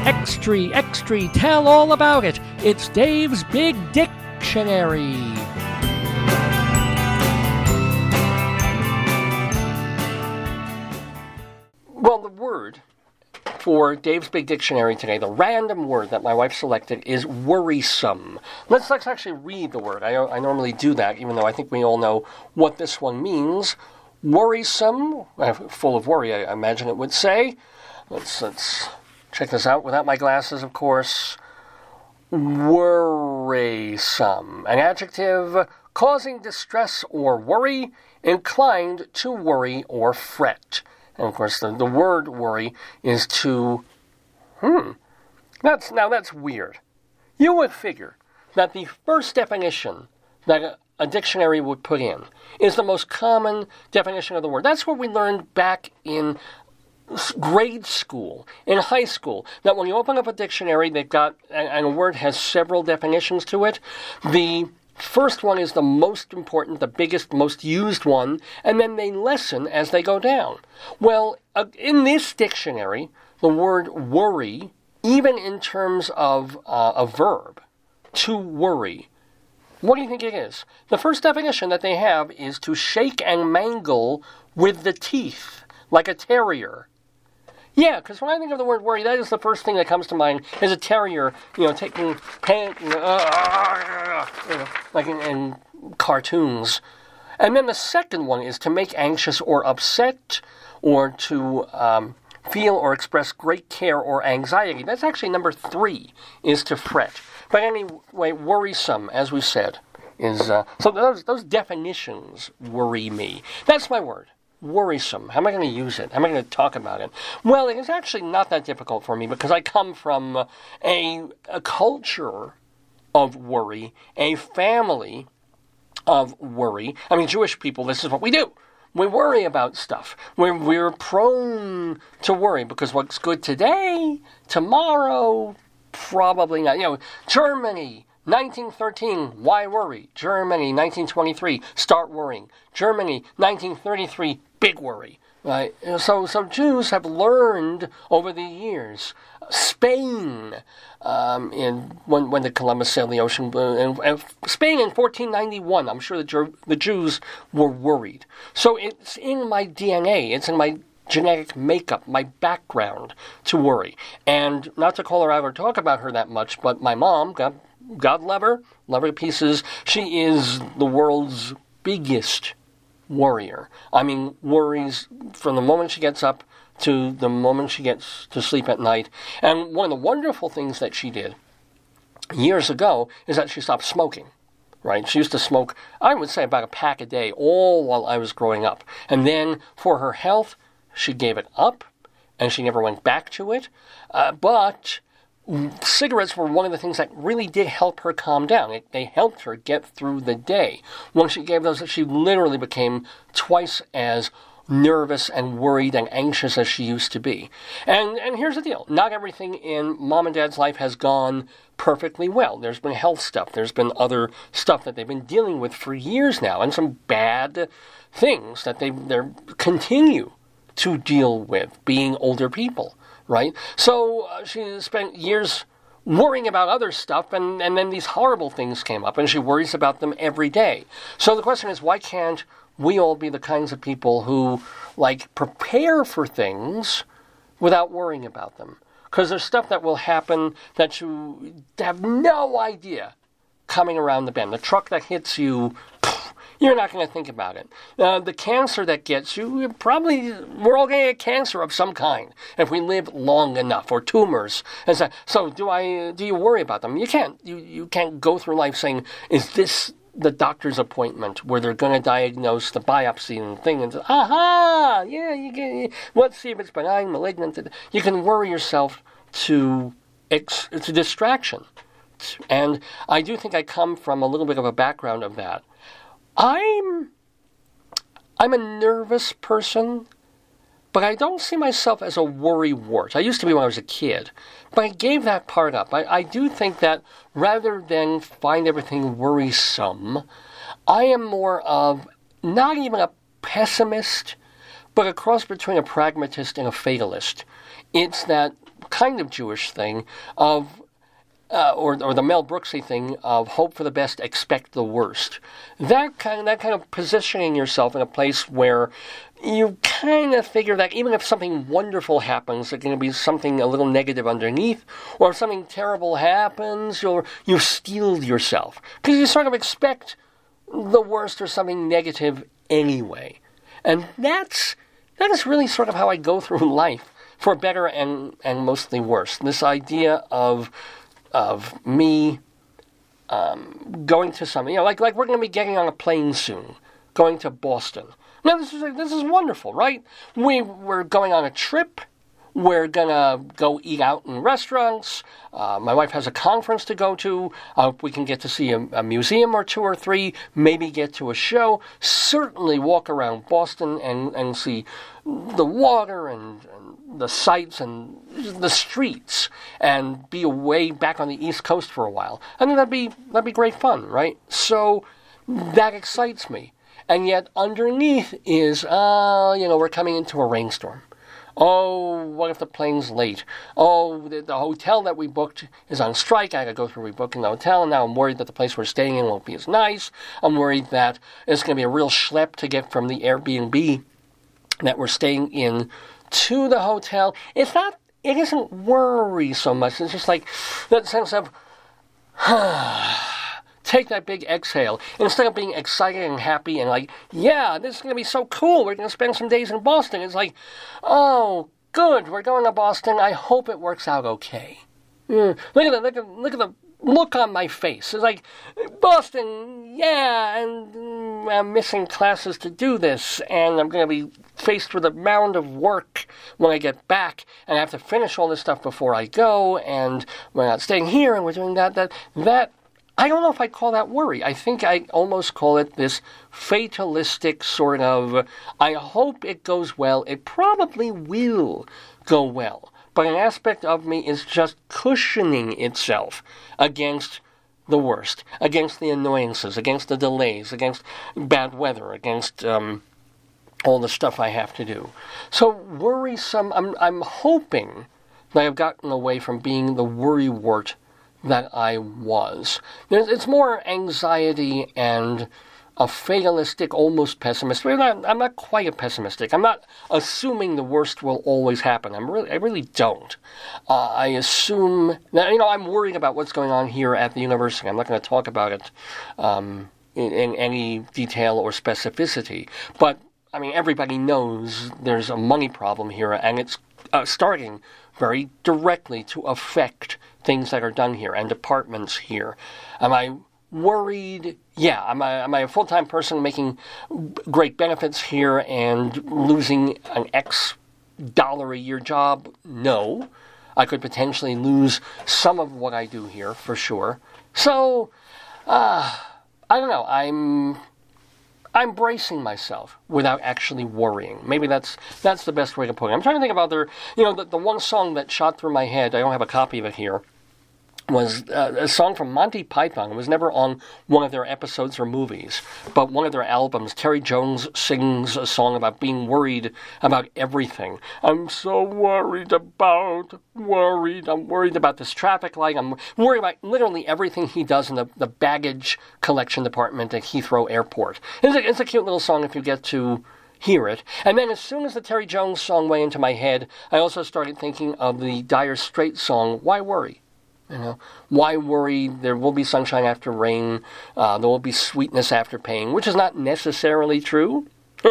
Extra, tell all about it. It's Dave's Big Dictionary. Well, the word for Dave's Big Dictionary today, the random word that my wife selected, is worrisome. Let's actually read the word. I normally do that, even though I think we all know what this one means. Worrisome, full of worry, I imagine it would say. Let's check this out without my glasses, of course. Worrisome, an adjective causing distress or worry, inclined to worry or fret. And of course, the word worry is to, That's weird. You would figure that the first definition that a dictionary would put in is the most common definition of the word. That's what we learned back in grade school, in high school, that when you open up a dictionary, they've got, and a word has several definitions to it. The first one is the most important, the biggest, most used one, and then they lessen as they go down. Well, in this dictionary, the word worry, even in terms of a verb, to worry, what do you think it is? The first definition that they have is to shake and mangle with the teeth, like a terrier. Yeah, because when I think of the word worry, that is the first thing that comes to mind, is a terrier, taking pain, like in cartoons. And then the second one is to make anxious or upset, or to feel or express great care or anxiety. That's actually number 3, is to fret. But anyway, worrisome, as we said, is... so those definitions worry me. That's my word. Worrisome. How am I going to use it? How am I going to talk about it? Well, it is actually not that difficult for me because I come from a culture of worry, a family of worry. I mean, Jewish people, this is what we do. We worry about stuff. We're prone to worry because what's good today, tomorrow, probably not. Germany, 1913, why worry? Germany, 1923, start worrying. Germany, 1933, big worry. Right? So Jews have learned over the years. Spain, when did Columbus sail the ocean? And Spain in 1491, I'm sure the Jews were worried. So it's in my DNA, it's in my genetic makeup, my background to worry. And not to call her out or talk about her that much, but my mom, God love her to pieces, she is the world's biggest worrier. I mean, worries from the moment she gets up to the moment she gets to sleep at night. And one of the wonderful things that she did years ago is that she stopped smoking. Right? She used to smoke, I would say, about a pack a day, all while I was growing up. And then for her health, she gave it up, and she never went back to it. But cigarettes were one of the things that really did help her calm down. They helped her get through the day. Once she gave those, she literally became twice as nervous and worried and anxious as she used to be. And here's the deal. Not everything in Mom and Dad's life has gone perfectly well. There's been health stuff. There's been other stuff that they've been dealing with for years now, and some bad things that they continue to deal with, being older people, right? So she spent years worrying about other stuff, and then these horrible things came up, and she worries about them every day. So the question is, why can't we all be the kinds of people who, prepare for things without worrying about them? Because there's stuff that will happen that you have no idea coming around the bend. The truck that hits you, you're not going to think about it. The cancer that gets you, we're all going to get cancer of some kind if we live long enough, or tumors. And so do you worry about them? You can't. You can't go through life saying, is this the doctor's appointment where they're going to diagnose the biopsy and thing and say, aha, yeah, let's see if it's benign, malignant. You can worry yourself to it's a distraction. And I do think I come from a little bit of a background of that. I'm a nervous person, but I don't see myself as a worrywart. I used to be when I was a kid, but I gave that part up. I do think that rather than find everything worrisome, I am more of not even a pessimist, but a cross between a pragmatist and a fatalist. It's that kind of Jewish thing of, or the Mel Brooksy thing of hope for the best, expect the worst. That kind of positioning yourself in a place where you kind of figure that even if something wonderful happens, there's going to be something a little negative underneath, or if something terrible happens, you've steeled yourself. Because you sort of expect the worst or something negative anyway. And that is really sort of how I go through life, for better and mostly worse. This idea of me going to something, like we're going to be getting on a plane soon, going to Boston. Now, this is wonderful, right? We're going on a trip. We're going to go eat out in restaurants. My wife has a conference to go to. We can get to see a museum or two or three, maybe get to a show. Certainly walk around Boston and see the water and the sights and the streets, and be away back on the East Coast for a while. I think that'd be great fun, right? So that excites me. And yet underneath is, we're coming into a rainstorm. Oh, what if the plane's late? Oh, the hotel that we booked is on strike. I got to go through rebooking the hotel, and now I'm worried that the place we're staying in won't be as nice. I'm worried that it's going to be a real schlep to get from the Airbnb that we're staying in to the hotel. It isn't worry so much. It's just like that sense of, take that big exhale. Instead of being excited and happy and like, yeah, this is going to be so cool. We're going to spend some days in Boston. It's like, oh, good, we're going to Boston. I hope it works out okay. Look at the look on my face. It's like, Boston, yeah, and I'm missing classes to do this, and I'm going to be faced with a mound of work when I get back, and I have to finish all this stuff before I go, and we're not staying here, and we're doing that. I don't know if I call that worry. I think I almost call it this fatalistic sort of, I hope it goes well. It probably will go well. But an aspect of me is just cushioning itself against the worst, against the annoyances, against the delays, against bad weather, against all the stuff I have to do. So worrisome, I'm hoping that I've gotten away from being the worrywart that I was. It's more anxiety and a fatalistic, almost pessimistic. I'm not quite a pessimistic. I'm not assuming the worst will always happen. I really don't. I assume that, I'm worried about what's going on here at the university. I'm not going to talk about it in any detail or specificity. But, everybody knows there's a money problem here, and it's starting very directly to affect things that are done here and departments here. Am I worried? Yeah. Am I a full-time person making great benefits here and losing an X dollar a year job? No. I could potentially lose some of what I do here, for sure. So, I don't know. I'm bracing myself without actually worrying. Maybe that's the best way to put it. I'm trying to think about the one song that shot through my head. I don't have a copy of it here. Was a song from Monty Python. It was never on one of their episodes or movies, but one of their albums. Terry Jones sings a song about being worried about everything. I'm so worried. I'm worried about this traffic light. I'm worried about literally everything he does in the baggage collection department at Heathrow Airport. It's a cute little song if you get to hear it. And then as soon as the Terry Jones song went into my head, I also started thinking of the Dire Straits song, Why Worry? Why worry? There will be sunshine after rain. There will be sweetness after pain, which is not necessarily true.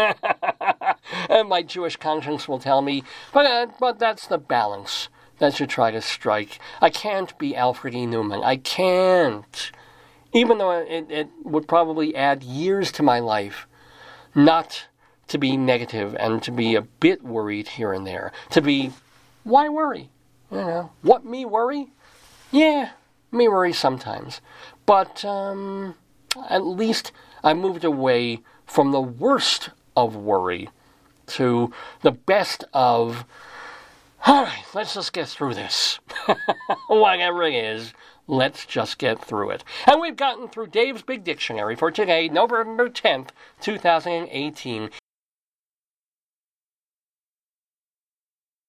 And my Jewish conscience will tell me, but that's the balance that you try to strike. I can't be Alfred E. Newman. I can't. Even though it would probably add years to my life not to be negative and to be a bit worried here and there. To be, why worry? What, me worry? Yeah, me worry sometimes. But at least I moved away from the worst of worry to the best of, all right, let's just get through this. Whatever it is, let's just get through it. And we've gotten through Dave's Big Dictionary for today, November 10th, 2018.